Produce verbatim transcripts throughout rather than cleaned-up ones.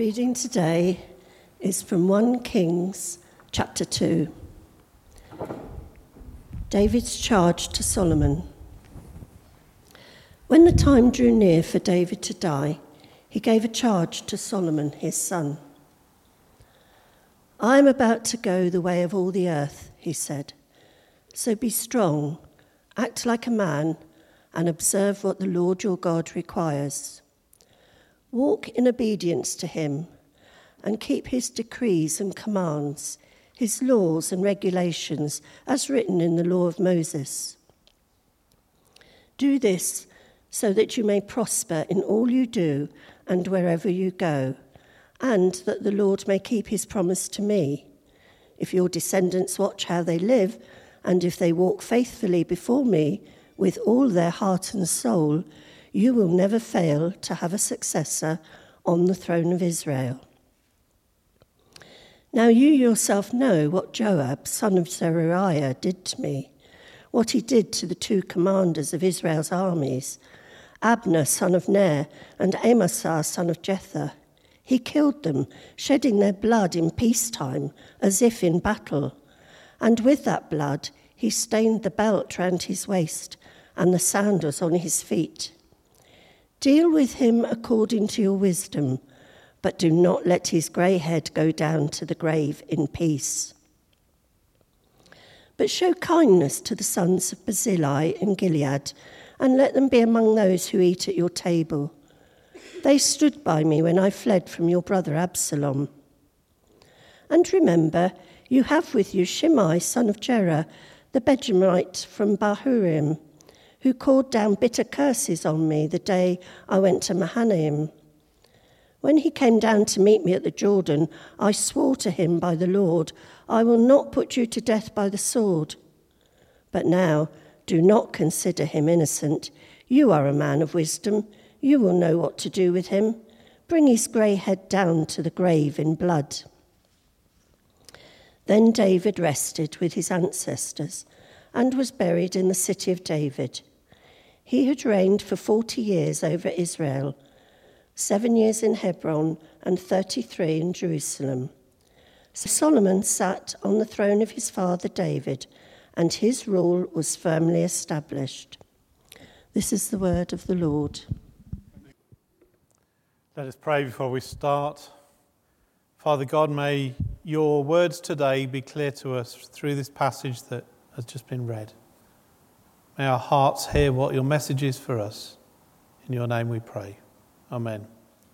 reading today is from First Kings chapter two. David's charge to Solomon. When the time drew near for David to die, he gave a charge to Solomon, his son. I am about to go the way of all the earth, he said. So be strong, act like a man, and observe what the Lord your God requires. Walk in obedience to him, and keep his decrees and commands, his laws and regulations, as written in the law of Moses. Do this so that you may prosper in all you do and wherever you go, and that the Lord may keep his promise to me. If your descendants watch how they live, and if they walk faithfully before me with all their heart and soul, you will never fail to have a successor on the throne of Israel. Now you yourself know what Joab, son of Zeruiah, did to me, what he did to the two commanders of Israel's armies, Abner, son of Ner, and Amasa, son of Jether. He killed them, shedding their blood in peacetime, as if in battle. And with that blood he stained the belt round his waist and the sandals on his feet. Deal with him according to your wisdom, but do not let his grey head go down to the grave in peace. But show kindness to the sons of Barzillai in Gilead, and let them be among those who eat at your table. They stood by me when I fled from your brother Absalom. And remember, you have with you Shimei, son of Gera, the Benjamite from Bahurim, who called down bitter curses on me the day I went to Mahanaim. When he came down to meet me at the Jordan, I swore to him by the Lord, I will not put you to death by the sword. But now, do not consider him innocent. You are a man of wisdom. You will know what to do with him. Bring his grey head down to the grave in blood. Then David rested with his ancestors and was buried in the city of David. He had reigned for forty years over Israel, seven years in Hebron and thirty-three in Jerusalem. So Solomon sat on the throne of his father David, and his rule was firmly established. This is the word of the Lord. Let us pray before we start. Father God, may your words today be clear to us through this passage that has just been read. May our hearts hear what your message is for us. In your name we pray. Amen.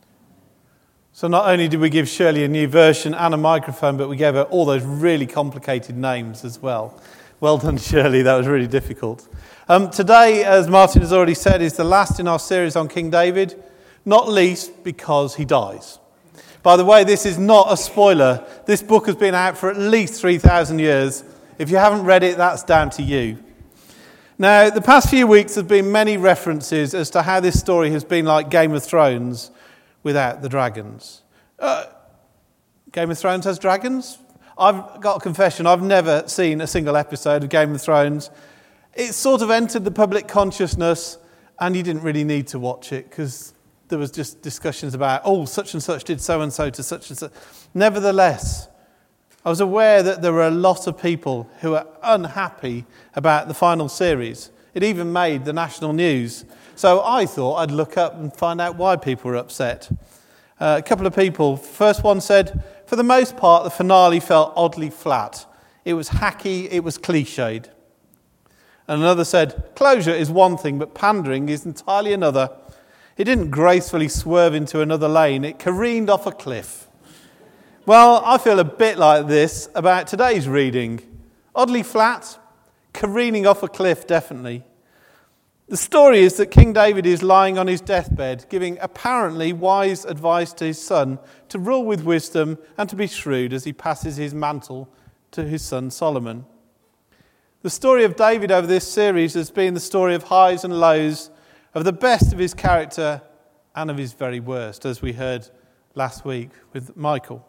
So not only did we give Shirley a new version and a microphone, but we gave her all those really complicated names as well. Well done, Shirley. That was really difficult. Um, today, as Martin has already said, is the last in our series on King David, not least because he dies. By the way, this is not a spoiler. This book has been out for at least three thousand years. If you haven't read it, that's down to you. Now, the past few weeks have been many references as to how this story has been like Game of Thrones without the dragons. Uh, Game of Thrones has dragons? I've got a confession, I've never seen a single episode of Game of Thrones. It sort of entered the public consciousness and you didn't really need to watch it because there was just discussions about, oh, such and such did so-and-so to such and such. Nevertheless, I was aware that there were a lot of people who were unhappy about the final series. It even made the national news. So I thought I'd look up and find out why people were upset. Uh, a couple of people. First one said, for the most part, the finale felt oddly flat. It was hacky, it was cliched. And another said, closure is one thing, but pandering is entirely another. It didn't gracefully swerve into another lane. It careened off a cliff. Well, I feel a bit like this about today's reading. Oddly flat, careening off a cliff, definitely. The story is that King David is lying on his deathbed, giving apparently wise advice to his son to rule with wisdom and to be shrewd as he passes his mantle to his son Solomon. The story of David over this series has been the story of highs and lows, of the best of his character and of his very worst, as we heard last week with Michael.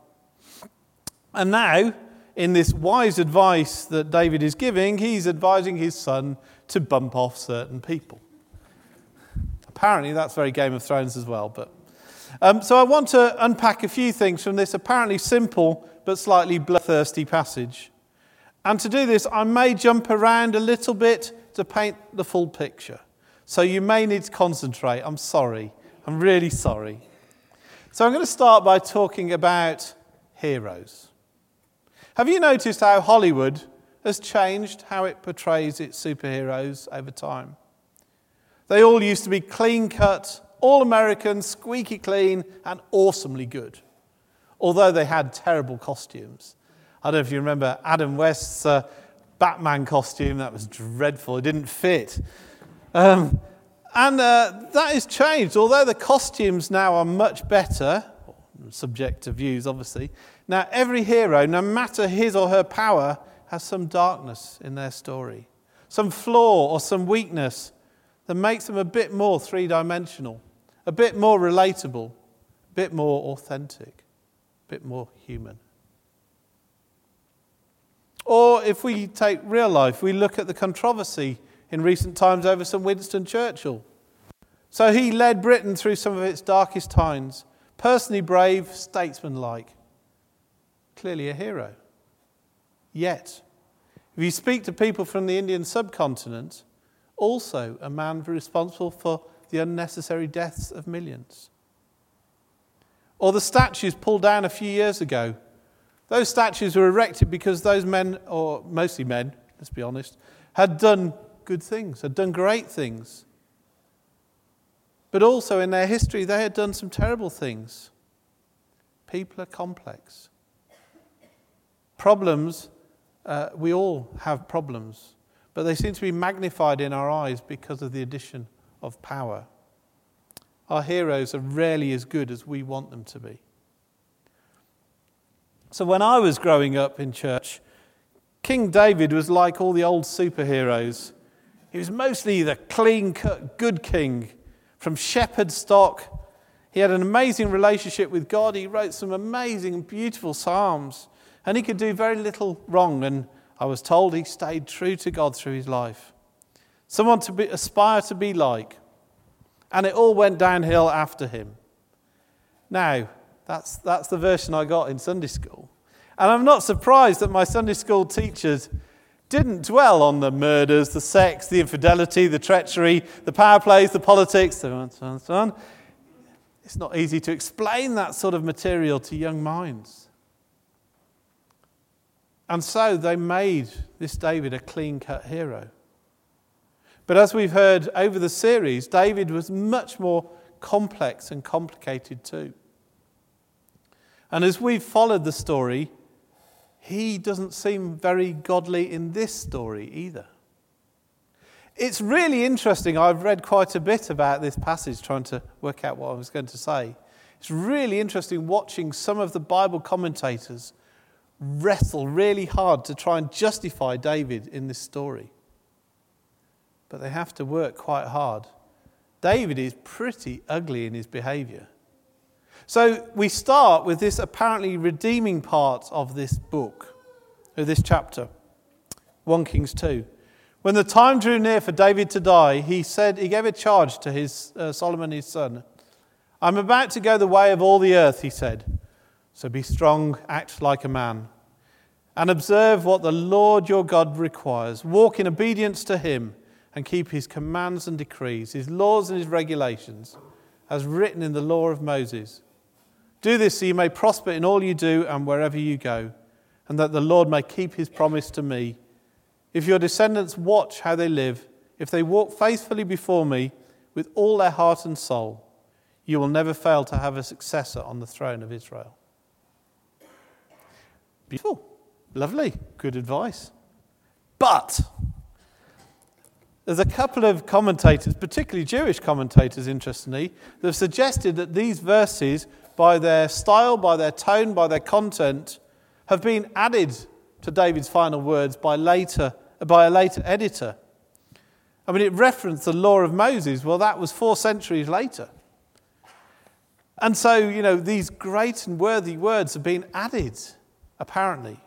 And now, in this wise advice that David is giving, he's advising his son to bump off certain people. Apparently that's very Game of Thrones as well, but Um, so I want to unpack a few things from this apparently simple but slightly bloodthirsty passage. And to do this, I may jump around a little bit to paint the full picture. So you may need to concentrate. I'm sorry. I'm really sorry. So I'm going to start by talking about heroes. Have you noticed how Hollywood has changed how it portrays its superheroes over time? They all used to be clean-cut, all-American, squeaky clean, and awesomely good, although they had terrible costumes. I don't know if you remember Adam West's uh, Batman costume. That was dreadful. It didn't fit. Um, and uh, that has changed. Although the costumes now are much better, subject to views, obviously, now every hero, no matter his or her power, has some darkness in their story, some flaw or some weakness that makes them a bit more three-dimensional, a bit more relatable, a bit more authentic, a bit more human. Or if we take real life, we look at the controversy in recent times over Sir Winston Churchill. So he led Britain through some of its darkest times, personally brave, statesman-like, clearly a hero. Yet, if you speak to people from the Indian subcontinent, also a man responsible for the unnecessary deaths of millions. Or the statues pulled down a few years ago. Those statues were erected because those men, or mostly men, let's be honest, had done good things, had done great things. But also in their history, they had done some terrible things. People are complex. Problems, uh, we all have problems, but they seem to be magnified in our eyes because of the addition of power. Our heroes are rarely as good as we want them to be. So when I was growing up in church, King David was like all the old superheroes. He was mostly the clean-cut, good king from shepherd stock. He had an amazing relationship with God. He wrote some amazing and beautiful psalms, and he could do very little wrong. And I was told he stayed true to God through his life. Someone to be, aspire to be like. And it all went downhill after him. Now, That's, that's the version I got in Sunday school. And I'm not surprised that my Sunday school teachers didn't dwell on the murders, the sex, the infidelity, the treachery, the power plays, the politics, so on, so on, so on. It's not easy to explain that sort of material to young minds. And so they made this David a clean-cut hero. But as we've heard over the series, David was much more complex and complicated too. And as we've followed the story, he doesn't seem very godly in this story either. It's really interesting. I've read quite a bit about this passage, trying to work out what I was going to say. It's really interesting watching some of the Bible commentators wrestle really hard to try and justify David in this story. But they have to work quite hard. David is pretty ugly in his behavior. So we start with this apparently redeeming part of this book, of this chapter, First Kings two. When the time drew near for David to die, he said, he gave a charge to his uh, Solomon his son. I'm about to go the way of all the earth, he said. So be strong, act like a man, and observe what the Lord your God requires. Walk in obedience to him and keep his commands and decrees, his laws and his regulations, as written in the law of Moses. Do this so you may prosper in all you do and wherever you go, and that the Lord may keep his promise to me. If your descendants watch how they live, if they walk faithfully before me with all their heart and soul, you will never fail to have a successor on the throne of Israel. Beautiful. Lovely. Good advice. But there's a couple of commentators, particularly Jewish commentators, interestingly, that have suggested that these verses, by their style, by their tone, by their content, have been added to David's final words by later by a later editor. I mean, it referenced the law of Moses. Well, that was four centuries later. And so, you know, these great and worthy words have been added, apparently,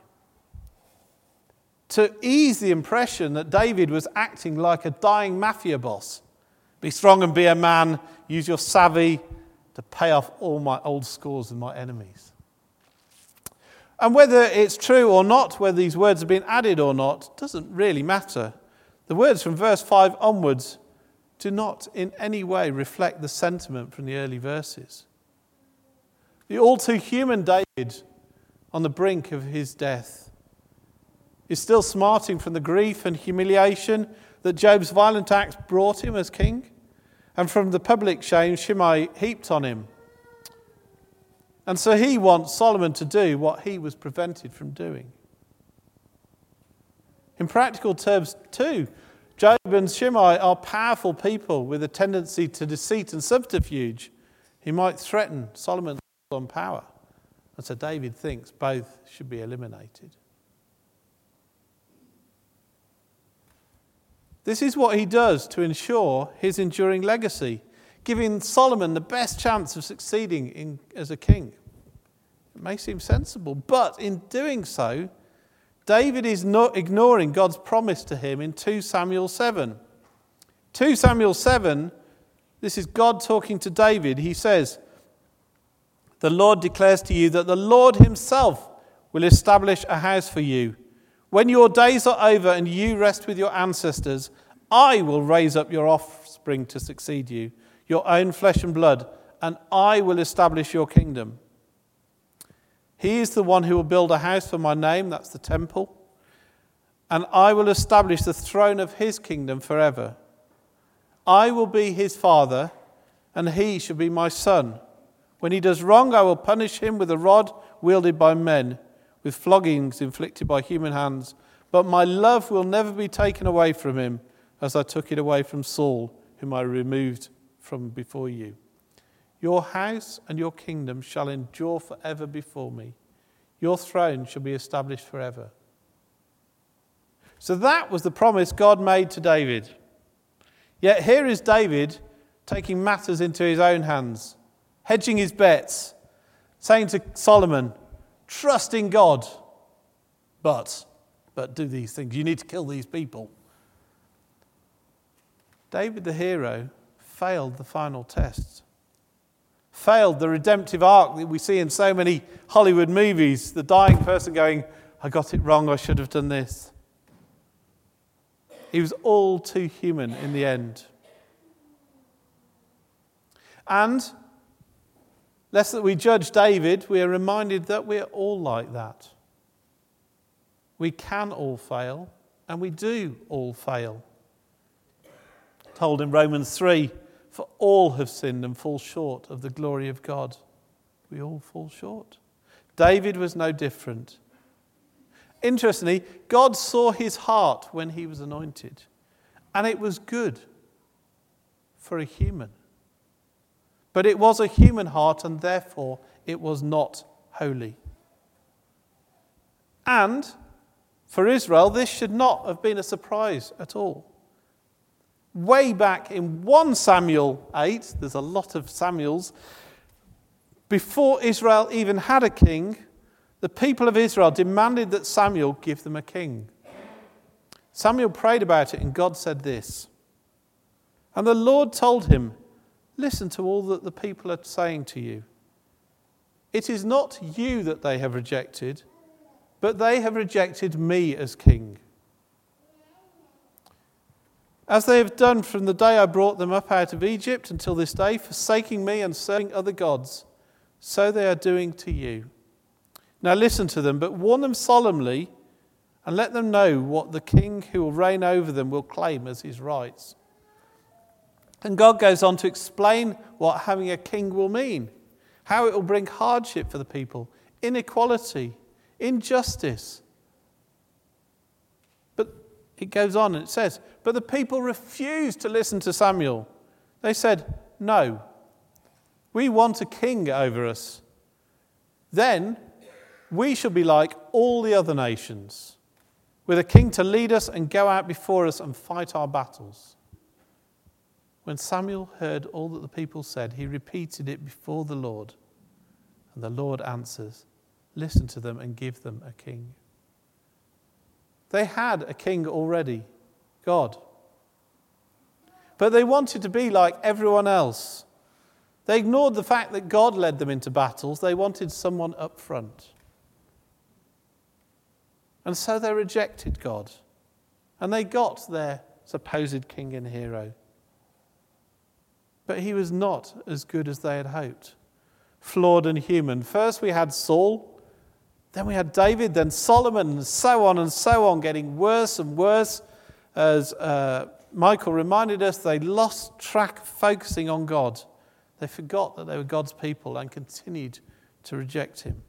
to ease the impression that David was acting like a dying mafia boss. Be strong and be a man, use your savvy, to pay off all my old scores with my enemies. And whether it's true or not, whether these words have been added or not, doesn't really matter. The words from verse five onwards do not in any way reflect the sentiment from the early verses. The all-too human David, on the brink of his death, is still smarting from the grief and humiliation that Job's violent acts brought him as king, and from the public shame Shimei heaped on him. And so he wants Solomon to do what he was prevented from doing. In practical terms, too, Job and Shimei are powerful people with a tendency to deceit and subterfuge. He might threaten Solomon's on power. And so David thinks both should be eliminated. This is what he does to ensure his enduring legacy, giving Solomon the best chance of succeeding in, as a king. It may seem sensible, but in doing so, David is not ignoring God's promise to him in Second Samuel seven. Second Samuel seven, this is God talking to David. He says, "The Lord declares to you that the Lord himself will establish a house for you. When your days are over and you rest with your ancestors, I will raise up your offspring to succeed you, your own flesh and blood, and I will establish your kingdom. He is the one who will build a house for my name," that's the temple, "and I will establish the throne of his kingdom forever. I will be his father, and he shall be my son. When he does wrong, I will punish him with a rod wielded by men, with floggings inflicted by human hands. But my love will never be taken away from him, as I took it away from Saul, whom I removed from before you. Your house and your kingdom shall endure forever before me. Your throne shall be established forever." So that was the promise God made to David. Yet here is David taking matters into his own hands, hedging his bets, saying to Solomon, "Trust in God, but, but do these things. You need to kill these people." David the hero failed the final test. Failed the redemptive arc that we see in so many Hollywood movies. The dying person going, "I got it wrong, I should have done this." He was all too human in the end. And lest that we judge David, we are reminded that we're all like that. We can all fail, and we do all fail. Told in Romans three, "For all have sinned and fall short of the glory of God." We all fall short. David was no different. Interestingly, God saw his heart when he was anointed, and it was good for a human. But it was a human heart, and therefore it was not holy. And for Israel, this should not have been a surprise at all. Way back in First Samuel eight, there's a lot of Samuels, before Israel even had a king, the people of Israel demanded that Samuel give them a king. Samuel prayed about it, and God said this, "And the Lord told him, listen to all that the people are saying to you. It is not you that they have rejected, but they have rejected me as king. As they have done from the day I brought them up out of Egypt until this day, forsaking me and serving other gods, so they are doing to you. Now listen to them, but warn them solemnly, and let them know what the king who will reign over them will claim as his rights." And God goes on to explain what having a king will mean, how it will bring hardship for the people, inequality, injustice. But it goes on and it says, "But the people refused to listen to Samuel. They said, 'No, we want a king over us. Then we shall be like all the other nations, with a king to lead us and go out before us and fight our battles.' When Samuel heard all that the people said, he repeated it before the Lord. And the Lord answers, 'Listen to them and give them a king.'" They had a king already, God. But they wanted to be like everyone else. They ignored the fact that God led them into battles. They wanted someone up front. And so they rejected God. And they got their supposed king and hero. But he was not as good as they had hoped. Flawed and human. First we had Saul, then we had David, then Solomon, and so on and so on, getting worse and worse. As uh, Michael reminded us, they lost track of focusing on God. They forgot that they were God's people and continued to reject him.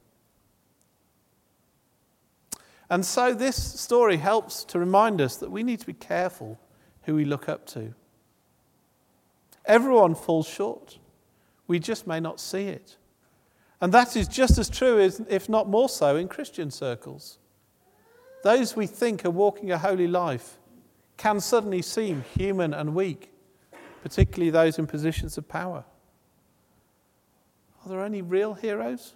And so this story helps to remind us that we need to be careful who we look up to. Everyone falls short. We just may not see it. And that is just as true, as, if not more so, in Christian circles. Those we think are walking a holy life can suddenly seem human and weak, particularly those in positions of power. Are there any real heroes?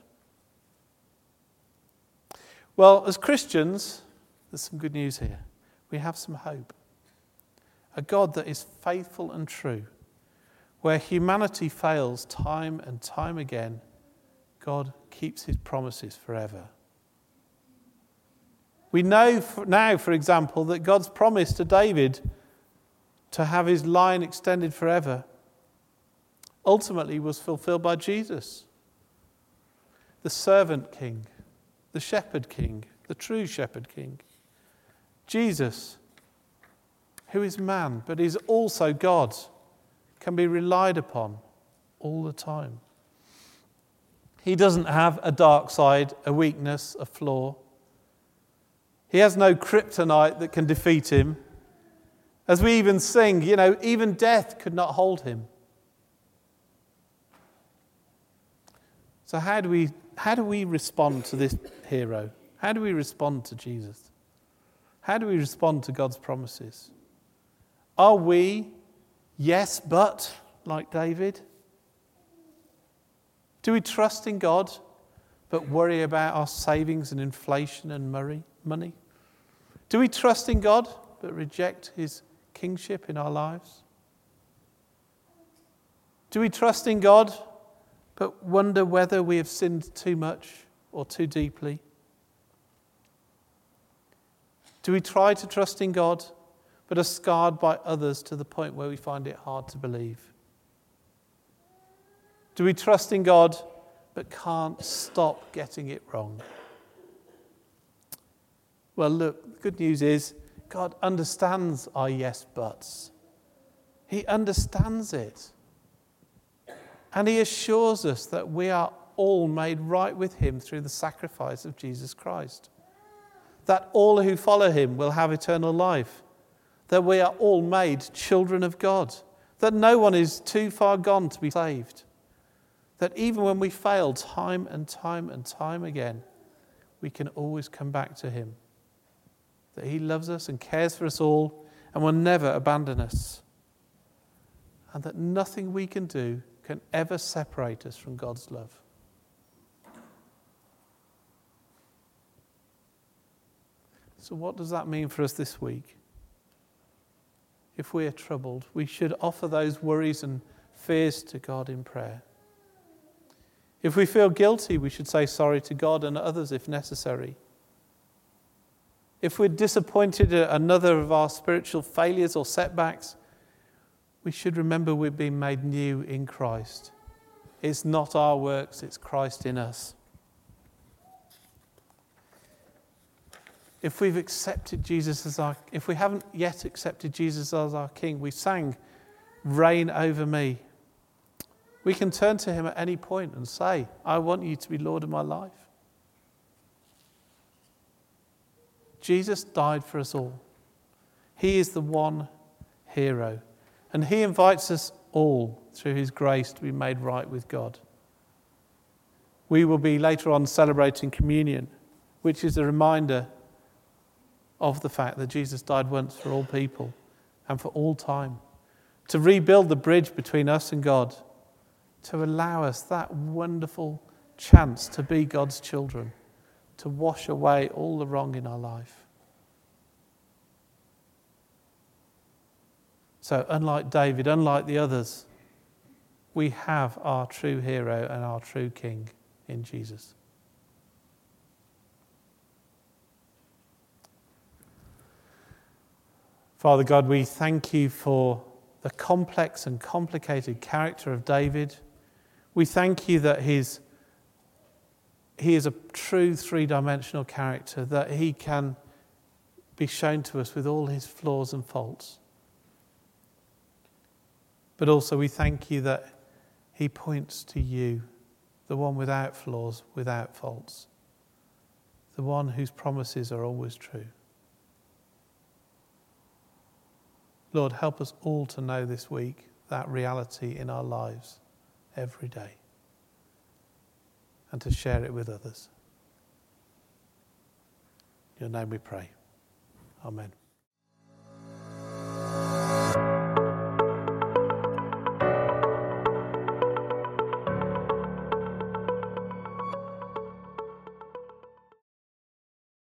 Well, as Christians, there's some good news here. We have some hope. A God that is faithful and true. Where humanity fails time and time again, God keeps his promises forever. We know now, for example, that God's promise to David to have his line extended forever ultimately was fulfilled by Jesus. The servant king, the shepherd king, the true shepherd king. Jesus, who is man but is also God, can be relied upon all the time. He doesn't have a dark side, a weakness, a flaw. He has no kryptonite that can defeat him. As we even sing, you know, even death could not hold him. So how do we how do we respond to this hero? How do we respond to Jesus? How do we respond to God's promises? Are we yes, but like David? Do we trust in God but worry about our savings and inflation and money? Do we trust in God but reject his kingship in our lives? Do we trust in God but wonder whether we have sinned too much or too deeply? Do we try to trust in God but are scarred by others to the point where we find it hard to believe? Do we trust in God but can't stop getting it wrong? Well, look, the good news is God understands our yes buts. He understands it. And he assures us that we are all made right with him through the sacrifice of Jesus Christ. That all who follow him will have eternal life. That we are all made children of God. That no one is too far gone to be saved. That even when we fail time and time and time again, we can always come back to him. That he loves us and cares for us all and will never abandon us. And that nothing we can do can ever separate us from God's love. So what does that mean for us this week? If we are troubled, we should offer those worries and fears to God in prayer. If we feel guilty, we should say sorry to God and others if necessary. If we're disappointed at another of our spiritual failures or setbacks, we should remember we're being made new in Christ. It's not our works, it's Christ in us. If we've accepted Jesus as our, if we haven't yet accepted Jesus as our King, we sang, "Reign over me." We can turn to him at any point and say, "I want you to be Lord of my life." Jesus died for us all. He is the one hero. And he invites us all, through his grace, to be made right with God. We will be later on celebrating communion, which is a reminder of the fact that Jesus died once for all people and for all time, to rebuild the bridge between us and God, to allow us that wonderful chance to be God's children, to wash away all the wrong in our life. So unlike David, unlike the others, we have our true hero and our true king in Jesus. Father God, we thank you for the complex and complicated character of David. We thank you that his, he is a true three-dimensional character, that he can be shown to us with all his flaws and faults. But also we thank you that he points to you, the one without flaws, without faults, the one whose promises are always true. Lord, help us all to know this week that reality in our lives every day and to share it with others. In your name we pray. Amen.